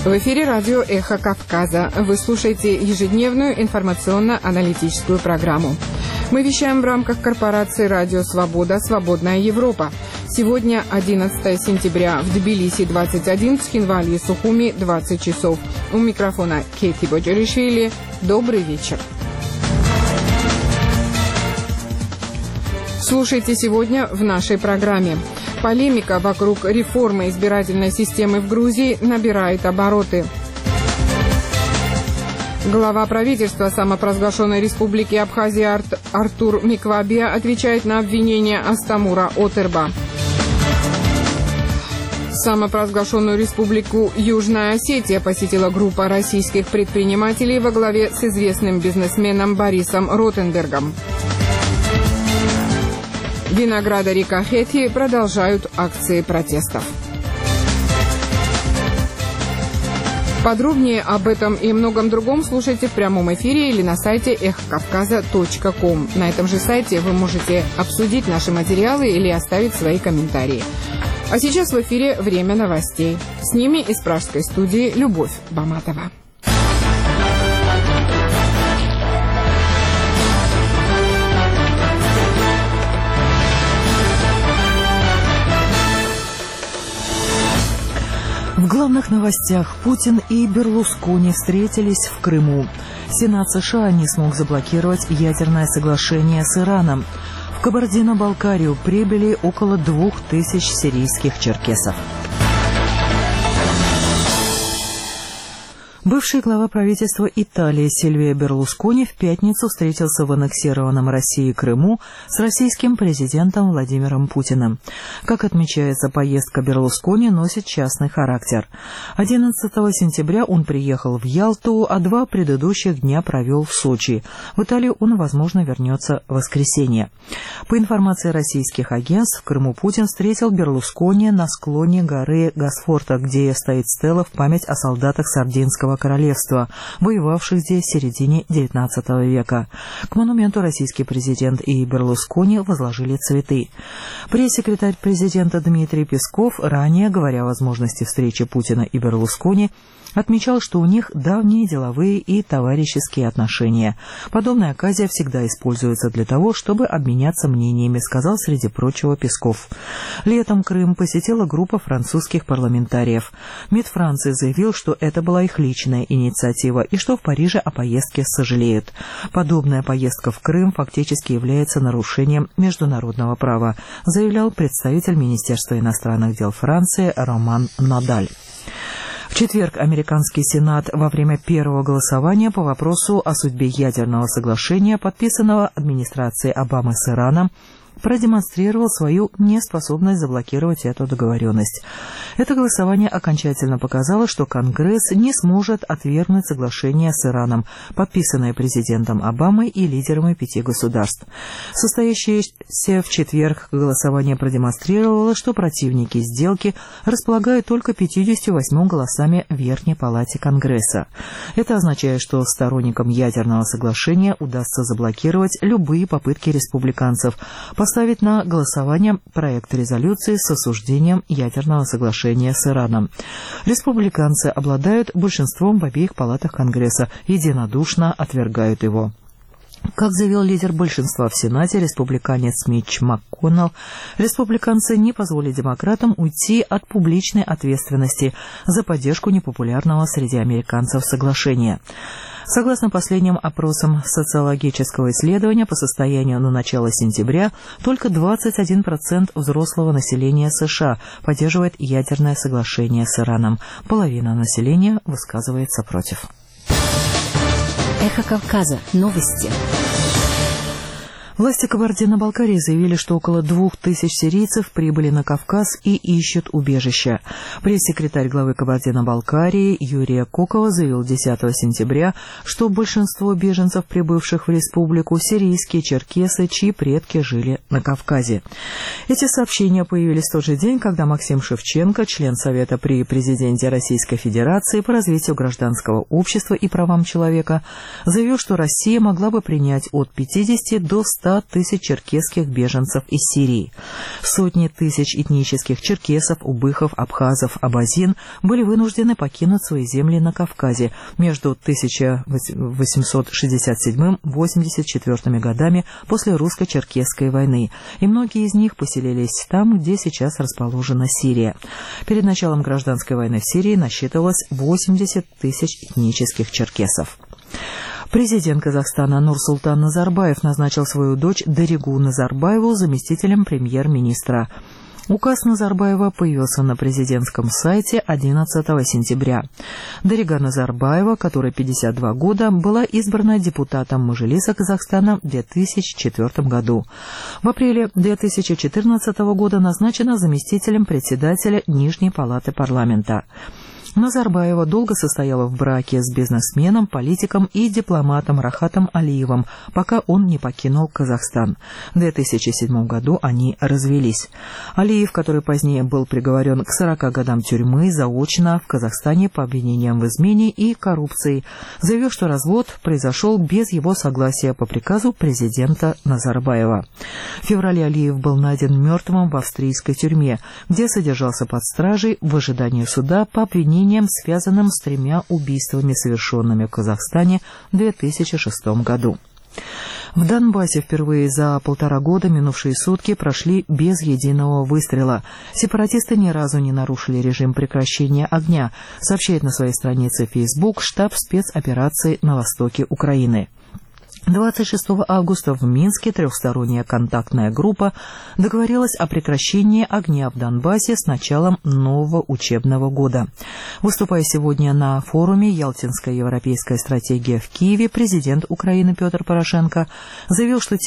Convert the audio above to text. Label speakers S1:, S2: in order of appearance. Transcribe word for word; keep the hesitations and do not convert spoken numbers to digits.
S1: В эфире радио «Эхо Кавказа». Вы слушаете ежедневную информационно-аналитическую программу. Мы вещаем в рамках корпорации «Радио Свобода. Свободная Европа». Сегодня одиннадцатое сентября. В Тбилиси двадцать один, в Цхинвале и Сухуми двадцать часов. У микрофона Кети Боджаришвили. Добрый вечер. Слушайте сегодня в нашей программе. Полемика вокруг реформы избирательной системы в Грузии набирает обороты. Глава правительства самопровозглашенной республики Абхазия Ар- Артур Миквабия отвечает на обвинения Астамура Отерба. Самопровозглашенную республику Южная Осетия посетила группа российских предпринимателей во главе с известным бизнесменом Борисом Ротенбергом. Виноградари Кахети продолжают акции протестов. Подробнее об этом и многом другом слушайте в прямом эфире или на сайте эхо кавказа точка ком. На этом же сайте вы можете обсудить наши материалы или оставить свои комментарии. А сейчас в эфире время новостей. С ними из пражской студии Любовь Баматова.
S2: В главных новостях: Путин и Берлускони встретились в Крыму. Сенат США не смог заблокировать ядерное соглашение с Ираном. В Кабардино-Балкарию прибыли около двух тысяч сирийских черкесов. Бывший глава правительства Италии Сильвио Берлускони в пятницу встретился в аннексированном Россией Крыму с российским президентом Владимиром Путиным. Как отмечается, поездка Берлускони носит частный характер. одиннадцатого сентября он приехал в Ялту, а два предыдущих дня провел в Сочи. В Италию он, возможно, вернется в воскресенье. По информации российских агентств, в Крыму Путин встретил Берлускони на склоне горы Госфорта, где стоит стела в память о солдатах Сардинского королевства, воевавших здесь в середине девятнадцатого века. К монументу российский президент и Берлускони возложили цветы. Пресс-секретарь президента Дмитрий Песков, ранее, говоря о возможности встречи Путина и Берлускони, отмечал, что у них давние деловые и товарищеские отношения. Подобная оказия всегда используется для того, чтобы обменяться мнениями, сказал, среди прочего, Песков. Летом Крым посетила группа французских парламентариев. МИД Франции заявил, что это была их личная инициатива и что в Париже о поездке сожалеют. Подобная поездка в Крым фактически является нарушением международного права, заявлял представитель Министерства иностранных дел Франции Роман Надаль. В четверг американский Сенат во время первого голосования по вопросу о судьбе ядерного соглашения, подписанного администрацией Обамы с Ираном, продемонстрировал свою неспособность заблокировать эту договоренность. Это голосование окончательно показало, что Конгресс не сможет отвергнуть соглашение с Ираном, подписанное президентом Обамой и лидерами пяти государств. Состоящееся в четверг голосование продемонстрировало, что противники сделки располагают только пятьюдесятью восьмью голосами в Верхней палате Конгресса. Это означает, что сторонникам ядерного соглашения удастся заблокировать любые попытки республиканцев поставить на голосование проект резолюции с осуждением ядерного соглашения с Ираном. Республиканцы обладают большинством в обеих палатах Конгресса, единодушно отвергают его. Как заявил лидер большинства в Сенате, республиканец Митч МакКоннелл, республиканцы не позволят демократам уйти от публичной ответственности за поддержку непопулярного среди американцев соглашения. Согласно последним опросам социологического исследования, по состоянию на начало сентября только двадцать один процент взрослого населения США поддерживает ядерное соглашение с Ираном. Половина населения высказывается против.
S3: Эхо Кавказа. Новости.
S2: Власти Кабардино-Балкарии заявили, что около двух тысяч сирийцев прибыли на Кавказ и ищут убежище. Пресс-секретарь главы Кабардино-Балкарии Юрия Кокова заявил десятого сентября, что большинство беженцев, прибывших в республику, сирийские черкесы, чьи предки жили на Кавказе. Эти сообщения появились в тот же день, когда Максим Шевченко, член Совета при президенте Российской Федерации по развитию гражданского общества и правам человека, заявил, что Россия могла бы принять от пятидесяти до ста ста тысяч черкесских беженцев из Сирии. Сотни тысяч этнических черкесов, убыхов, абхазов, абазин были вынуждены покинуть свои земли на Кавказе между тысяча восемьсот шестьдесят седьмым — восемьдесят четвёртым годами после русско-черкесской войны, и многие из них поселились там, где сейчас расположена Сирия. Перед началом гражданской войны в Сирии насчитывалось восемьдесят тысяч этнических черкесов. Президент Казахстана Нурсултан Назарбаев назначил свою дочь Даригу Назарбаеву заместителем премьер-министра. Указ Назарбаева появился на президентском сайте одиннадцатого сентября. Дарига Назарбаева, которой пятьдесят два года, была избрана депутатом Мажилиса Казахстана в две тысячи четвёртом году. В апреле две тысячи четырнадцатого года назначена заместителем председателя Нижней палаты парламента. Назарбаева долго состояла в браке с бизнесменом, политиком и дипломатом Рахатом Алиевым, пока он не покинул Казахстан. В две тысячи седьмом году они развелись. Алиев, который позднее был приговорен к сорока годам тюрьмы, заочно в Казахстане по обвинениям в измене и коррупции, заявил, что развод произошел без его согласия по приказу президента Назарбаева. В феврале Алиев был найден мертвым в австрийской тюрьме, где содержался под стражей в ожидании суда по обвинению, связанным с тремя убийствами, совершенными в Казахстане в две тысячи шестом году. В Донбассе впервые за полтора года минувшие сутки прошли без единого выстрела. Сепаратисты ни разу не нарушили режим прекращения огня, сообщает на своей странице Facebook штаб спецоперации на востоке Украины. двадцать шестого августа в Минске трехсторонняя контактная группа договорилась о прекращении огня в Донбассе с началом нового учебного года. Выступая сегодня на форуме «Ялтинская европейская стратегия» в Киеве, президент Украины Петр Порошенко заявил, что